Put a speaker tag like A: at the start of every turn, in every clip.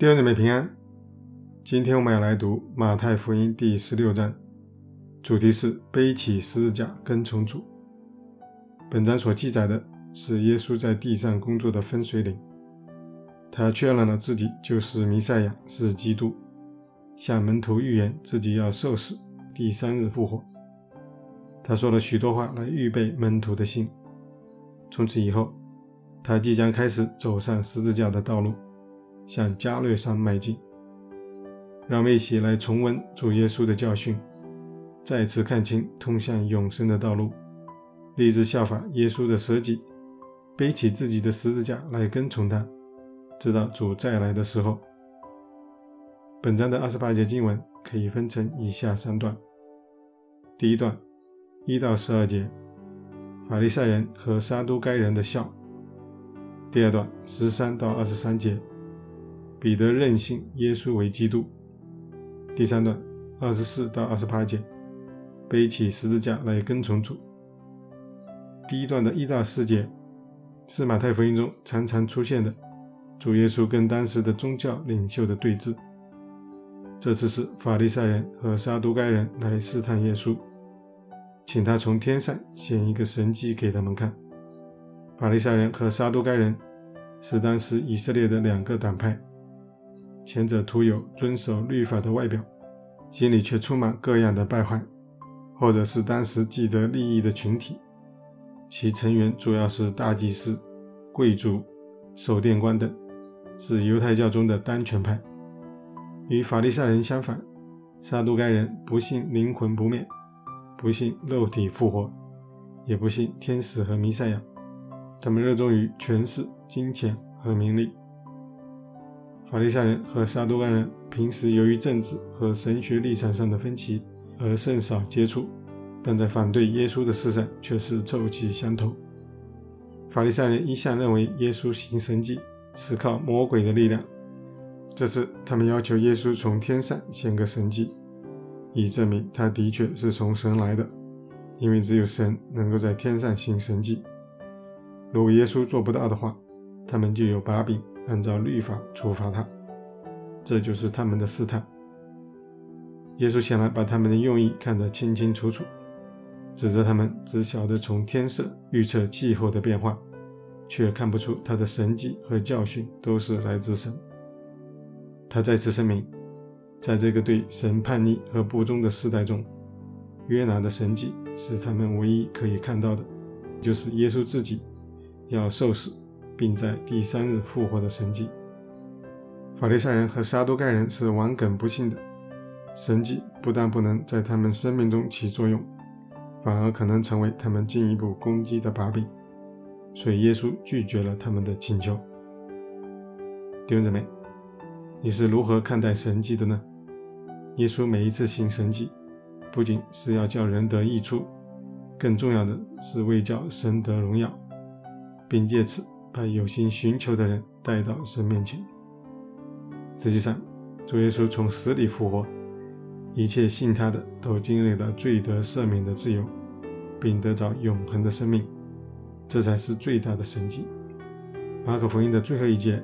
A: 弟兄姊妹平安，今天我们要来读马太福音第16章，主题是背起十字架跟从主。本章所记载的是耶稣在地上工作的分水岭，他确认了自己就是弥赛亚，是基督，向门徒预言自己要受死，第三日复活。他说了许多话来预备门徒的心，从此以后他即将开始走上十字架的道路，向加略山迈进。让我们一起来重温主耶稣的教训，再次看清通向永生的道路，立志效法耶稣的舍己，背起自己的十字架来跟从他，直到主再来的时候。本章的28节经文可以分成以下3段。第一段1到12节，法利赛人和撒都该人的笑。第二段13到23节，彼得认信耶稣为基督。第三段24到28节，背起十字架来跟从主。第一段的1到4节是马太福音中常常出现的主耶稣跟当时的宗教领袖的对峙。这次是法利赛人和撒都该人来试探耶稣，请他从天上显一个神迹给他们看。法利赛人和撒都该人是当时以色列的2个党派，前者徒有遵守律法的外表，心里却充满各样的败坏；后者是当时既得利益的群体，其成员主要是大祭司、贵族、守殿官等，是犹太教中的当权派。与法利赛人相反，撒都该人不信灵魂不灭，不信肉体复活，也不信天使和弥赛亚，他们热衷于权势、金钱和名利。法利赛人和撒都该人平时由于政治和神学立场上的分歧而甚少接触，但在反对耶稣的事上却是臭气相投。法利赛人一向认为耶稣行神迹是靠魔鬼的力量，这次他们要求耶稣从天上显个神迹，以证明他的确是从神来的，因为只有神能够在天上行神迹。如果耶稣做不到的话，他们就有把柄按照律法处罚他，这就是他们的试探。耶稣显然把他们的用意看得清清楚楚，指责他们只晓得从天色预测气候的变化，却看不出他的神迹和教训都是来自神。他再次声明，在这个对神叛逆和不忠的时代中，约拿的神迹是他们唯一可以看到的，就是耶稣自己要受死并在第3日复活的神迹。法利赛人和撒都该人是顽梗不信的，神迹不但不能在他们生命中起作用，反而可能成为他们进一步攻击的把柄，所以耶稣拒绝了他们的请求。弟兄姊妹，你是如何看待神迹的呢？耶稣每一次行神迹，不仅是要叫人得益处，更重要的是为叫神得荣耀，并借此把有心寻求的人带到神面前。实际上，主耶稣从死里复活，一切信他的都经历了罪得赦免的自由，并得着永恒的生命，这才是最大的神迹。马可福音的最后一节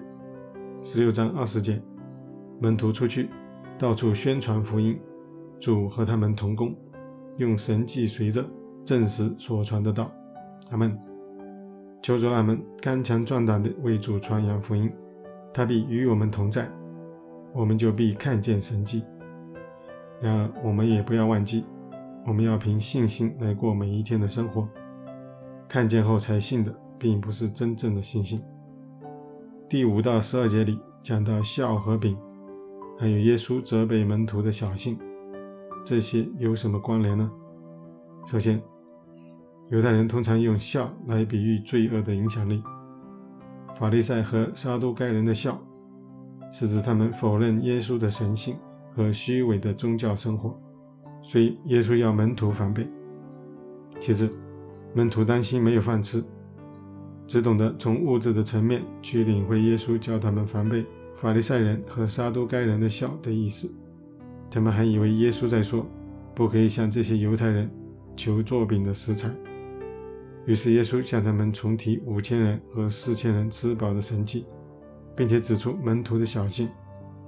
A: 16章20节，门徒出去到处宣传福音，主和他们同工，用神迹随着证实所传的道。阿们。求主让我们刚强壮胆地为主传扬福音，他必与我们同在，我们就必看见神迹。然而我们也不要忘记，我们要凭信心来过每一天的生活，看见后才信的并不是真正的信心。第5到12节里讲到笑和饼，还有耶稣责备门徒的小信，这些有什么关联呢？首先，犹太人通常用笑来比喻罪恶的影响力。法利赛和撒都该人的笑是指他们否认耶稣的神性和虚伪的宗教生活，所以耶稣要门徒防备。其次，门徒担心没有饭吃，只懂得从物质的层面去领会耶稣教他们防备法利赛人和撒都该人的笑的意思。他们还以为耶稣在说不可以向这些犹太人求做饼的食材，于是耶稣向他们重提5000人和4000人吃饱的神迹，并且指出门徒的小信，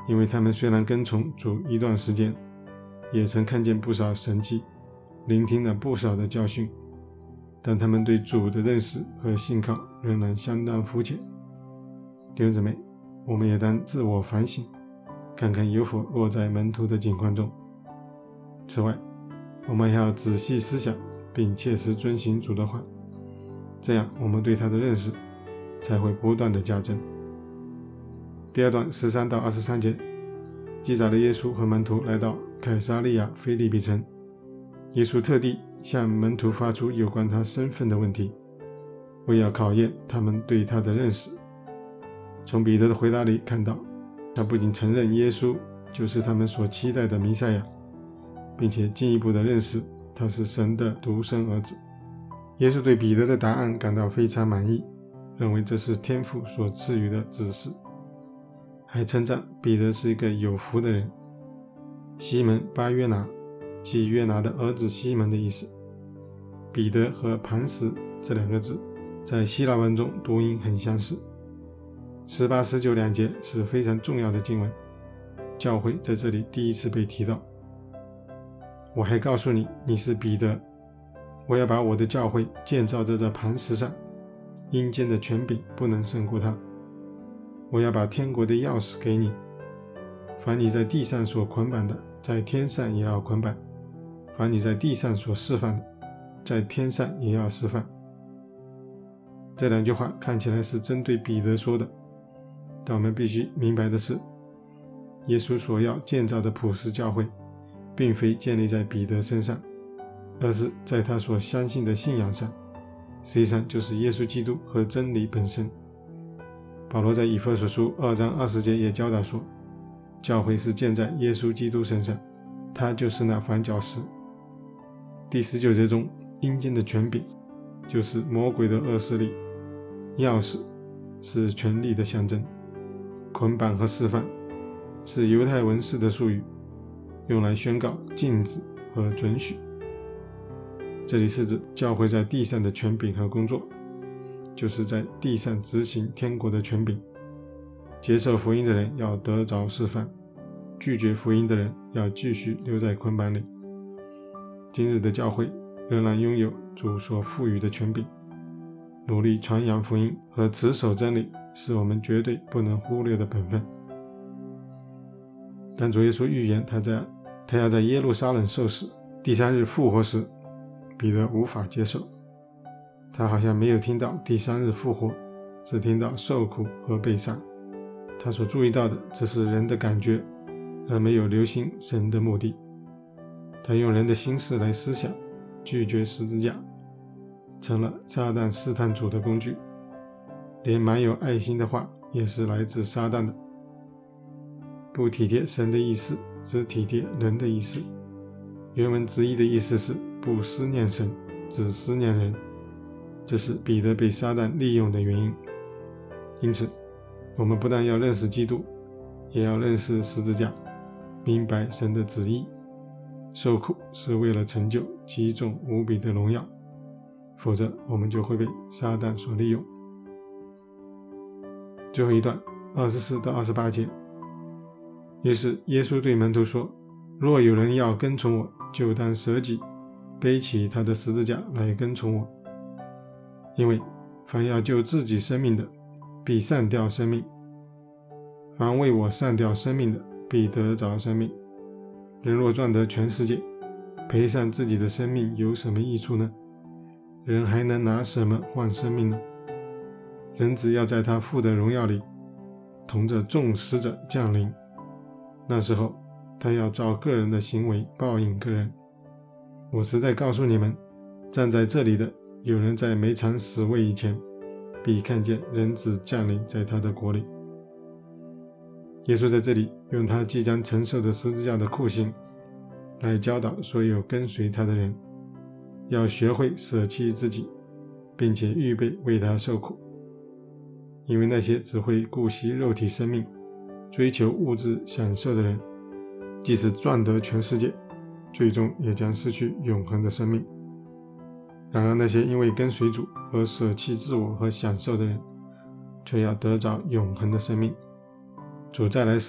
A: 因为他们虽然跟从主一段时间，也曾看见不少神迹，聆听了不少的教训，但他们对主的认识和信靠仍然相当肤浅。弟兄姊妹，我们也当自我反省，看看有否落在门徒的境况中。此外，我们还要仔细思想并切实遵行主的话，这样我们对他的认识才会不断的加增。第二段13到23节记载了耶稣和门徒来到凯撒利亚腓立比城，耶稣特地向门徒发出有关他身份的问题，为要考验他们对他的认识。从彼得的回答里看到，他不仅承认耶稣就是他们所期待的弥赛亚，并且进一步的认识他是神的独生儿子。耶稣对彼得的答案感到非常满意，认为这是天父所赐予的指示，还称赞彼得是一个有福的人。西门巴约拿，即约拿的儿子西门的意思。彼得和磐石这两个字在希腊文中读音很相似。18、19两节是非常重要的经文，教会在这里第一次被提到。我还告诉你，你是彼得，我要把我的教会建造在这磐石上，阴间的权柄不能胜过它。我要把天国的钥匙给你，凡你在地上所捆绑的，在天上也要捆绑；凡你在地上所释放的，在天上也要释放。这两句话看起来是针对彼得说的，但我们必须明白的是，耶稣所要建造的普世教会并非建立在彼得身上，而是在他所相信的信仰上，实际上就是耶稣基督和真理本身。保罗在以弗所书2章20节也教导说，教会是建在耶稣基督身上，他就是那房角石。第19节中，阴间的权柄就是魔鬼的恶势力，钥匙是权力的象征，捆绑和释放是犹太文士的术语，用来宣告禁止和准许。这里是指教会在地上的权柄和工作，就是在地上执行天国的权柄。接受福音的人要得着释放，拒绝福音的人要继续留在捆绑里。今日的教会仍然拥有主所赋予的权柄，努力传扬福音和持守真理是我们绝对不能忽略的本分。但主耶稣预言他要在耶路撒冷受死，第3日复活时，彼得无法接受。他好像没有听到第3日复活，只听到受苦和被杀。他所注意到的只是人的感觉，而没有留心神的目的。他用人的心思来思想，拒绝十字架，成了撒旦试探主的工具。连蛮有爱心的话也是来自撒旦的。不体贴神的意思，只体贴人的意思。原文直译的意思是不思念神，只思念人。这是彼得被撒旦利用的原因。因此，我们不但要认识基督，也要认识十字架，明白神的旨意。受苦是为了成就极重无比的荣耀，否则我们就会被撒旦所利用。最后一段24到28节，于是耶稣对门徒说，若有人要跟从我，就当舍己，背起他的十字架来跟从我。因为凡要救自己生命的，必丧掉生命；凡为我丧掉生命的，必得着生命。人若赚得全世界，赔上自己的生命，有什么益处呢？人还能拿什么换生命呢？人只要在他父的荣耀里，同着众使者降临，那时候他要照个人的行为报应个人。我实在告诉你们，站在这里的有人在没尝死味以前，必看见人子降临在他的国里。耶稣在这里用他即将承受的十字架的酷刑来教导所有跟随他的人，要学会舍弃自己，并且预备为他受苦。因为那些只会顾惜肉体生命，追求物质享受的人，即使赚得全世界，最终也将失去永恒的生命。然而那些因为跟随主而舍弃自我和享受的人，却要得着永恒的生命。主再来时，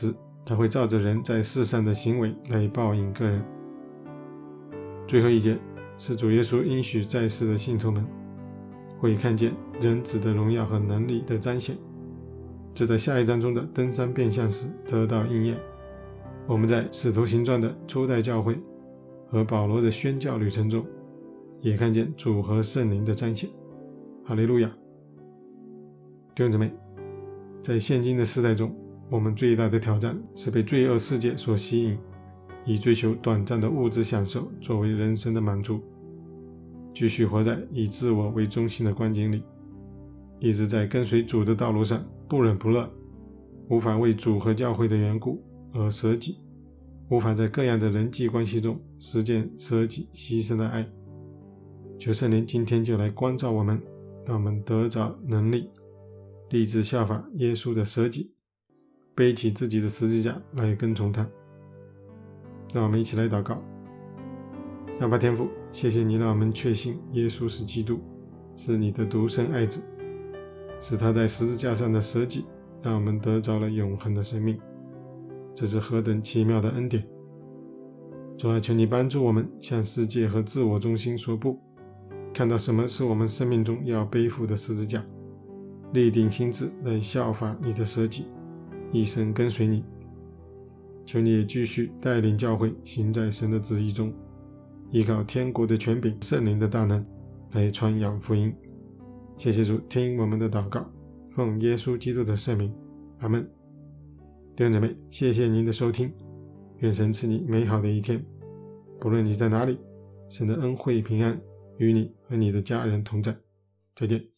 A: 他会照着人在世上的行为来报应个人。最后一节是主耶稣应许在世的信徒们会看见人子的荣耀和能力的彰显，这在下一章中的登山变相时得到应验。我们在使徒行传的初代教会和保罗的宣教旅程中也看见主和圣灵的彰显。哈利路亚！弟兄姊妹，在现今的时代中，我们最大的挑战是被罪恶世界所吸引，以追求短暂的物质享受作为人生的满足，继续活在以自我为中心的光景里，一直在跟随主的道路上不冷不热，无法为主和教会的缘故而舍己，无法在各样的人际关系中实践舍己牺牲的爱。求圣灵今天就来光照我们，让我们得着能力，立志效法耶稣的舍己，背起自己的十字架来跟从他。让我们一起来祷告。阿爸天父，谢谢你让我们确信耶稣是基督，是你的独生爱子，是他在十字架上的舍己让我们得着了永恒的生命，这是何等奇妙的恩典。主啊，求你帮助我们向世界和自我中心说不，看到什么是我们生命中要背负的十字架，立定心志来效法你的舍己，一生跟随你。求你也继续带领教会行在神的旨意中，依靠天国的权柄圣灵的大能来传扬福音。谢谢主，听我们的祷告，奉耶稣基督的圣名，阿们。弟兄姊妹，谢谢您的收听，愿神赐你美好的一天。不论你在哪里，神的恩惠平安与你和你的家人同在。再见。